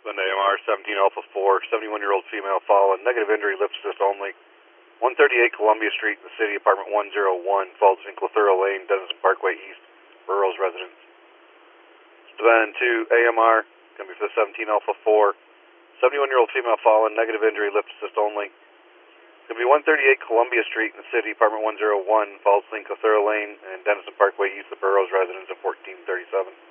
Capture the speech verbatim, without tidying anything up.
A M R seventeen Alpha four, seventy-one-year-old female fallen, negative injury, lip assist only. one thirty-eight Columbia Street in the city, apartment one oh one, Falls in Clothura Lane, Denison Parkway East, Burroughs residence. Savannah two A M R, going to be for the seventeen Alpha four, seventy-one-year-old female fallen, negative injury, lip assist only. Going to be one thirty-eight Columbia Street in the city, apartment one oh one, Falls in Clothura Lane, and Denison Parkway East, the Burroughs residence of fourteen thirty-seven.